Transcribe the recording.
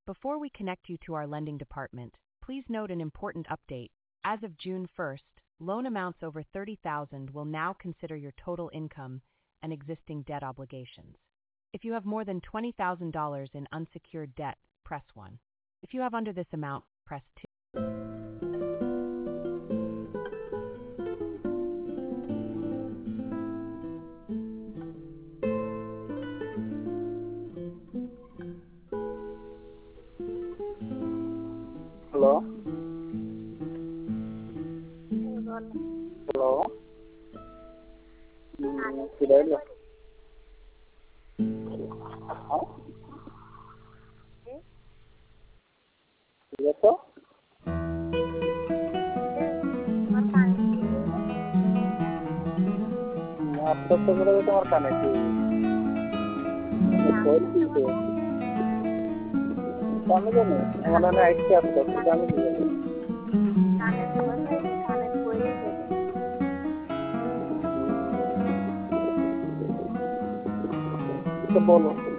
Before we connect you to our lending department, please note an important update. As of June 1st, loan amounts over $30,000 will now consider your total income and existing debt obligations. If you have more than $20,000 in unsecured debt, press 1. If you have under this amount, press 2. Hello? Hello? Hello? Yes, sir? आपका तो बड़ा तुम्हारा खाना चाहिए कोई चीज़ है काम नहीं हमारा ना एक क्या आपका काम नहीं है तो बोलो